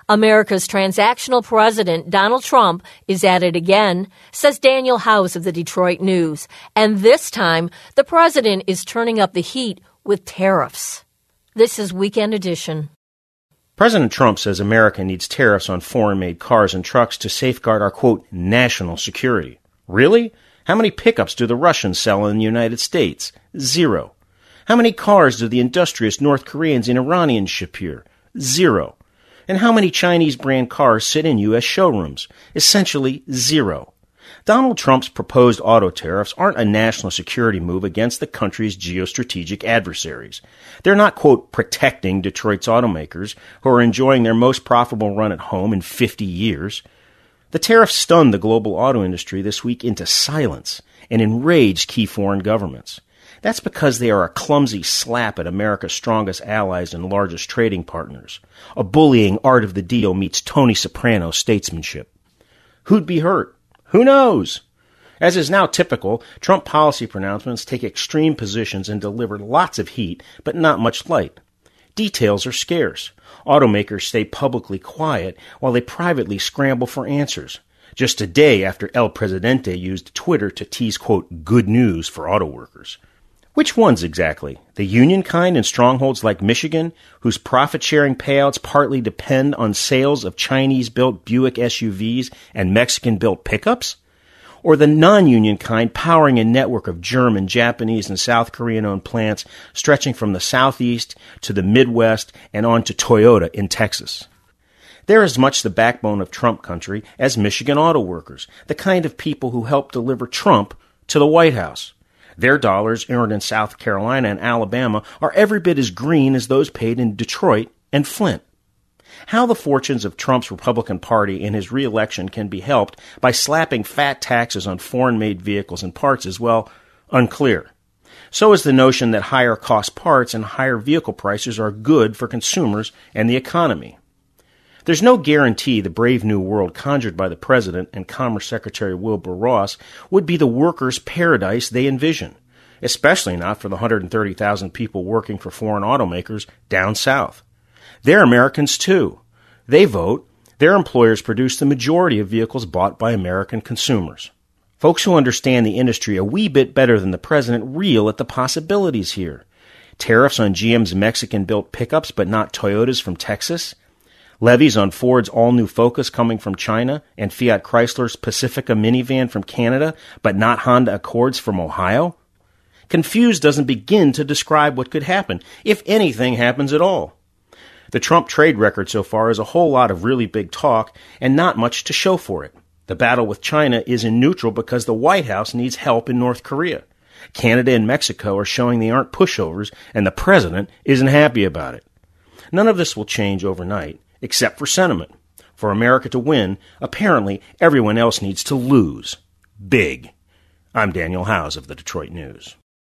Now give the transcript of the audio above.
America's transactional president, Donald Trump, is at it again, says Daniel Howes of the Detroit News. And this time, the president is turning up the heat with tariffs. This is Weekend Edition. President Trump says America needs tariffs on foreign-made cars and trucks to safeguard our, quote, national security. Really? How many pickups do the Russians sell in the United States? 0. How many cars do the industrious North Koreans and Iranians ship here? 0. And how many Chinese-brand cars sit in U.S. showrooms? Essentially 0. Donald Trump's proposed auto tariffs aren't a national security move against the country's geostrategic adversaries. They're not, quote, protecting Detroit's automakers, who are enjoying their most profitable run at home in 50 years. The tariffs stunned the global auto industry this week into silence and enraged key foreign governments. That's because they are a clumsy slap at America's strongest allies and largest trading partners. A bullying art of the deal meets Tony Soprano statesmanship. Who'd be hurt? Who knows? As is now typical, Trump policy pronouncements take extreme positions and deliver lots of heat, but not much light. Details are scarce. Automakers stay publicly quiet while they privately scramble for answers. Just a day after El Presidente used Twitter to tease, quote, good news for auto workers. Which ones exactly? The union kind in strongholds like Michigan, whose profit-sharing payouts partly depend on sales of Chinese-built Buick SUVs and Mexican-built pickups? Or the non-union kind powering a network of German, Japanese, and South Korean-owned plants stretching from the Southeast to the Midwest and on to Toyota in Texas? They're as much the backbone of Trump country as Michigan auto workers, the kind of people who helped deliver Trump to the White House. Their dollars earned in South Carolina and Alabama are every bit as green as those paid in Detroit and Flint. How the fortunes of Trump's Republican Party in his re-election can be helped by slapping fat taxes on foreign-made vehicles and parts is, well, unclear. So is the notion that higher-cost parts and higher vehicle prices are good for consumers and the economy. There's no guarantee the brave new world conjured by the President and Commerce Secretary Wilbur Ross would be the workers' paradise they envision, especially not for the 130,000 people working for foreign automakers down south. They're Americans, too. They vote. Their employers produce the majority of vehicles bought by American consumers. Folks who understand the industry a wee bit better than the President reel at the possibilities here. Tariffs on GM's Mexican-built pickups but not Toyotas from Texas? Levies on Ford's all-new Focus coming from China and Fiat Chrysler's Pacifica minivan from Canada, but not Honda Accords from Ohio? Confused doesn't begin to describe what could happen, if anything happens at all. The Trump trade record so far is a whole lot of really big talk and not much to show for it. The battle with China is in neutral because the White House needs help in North Korea. Canada and Mexico are showing they aren't pushovers, and the president isn't happy about it. None of this will change overnight, except for sentiment. For America to win, apparently everyone else needs to lose. Big. I'm Daniel Howes of the Detroit News.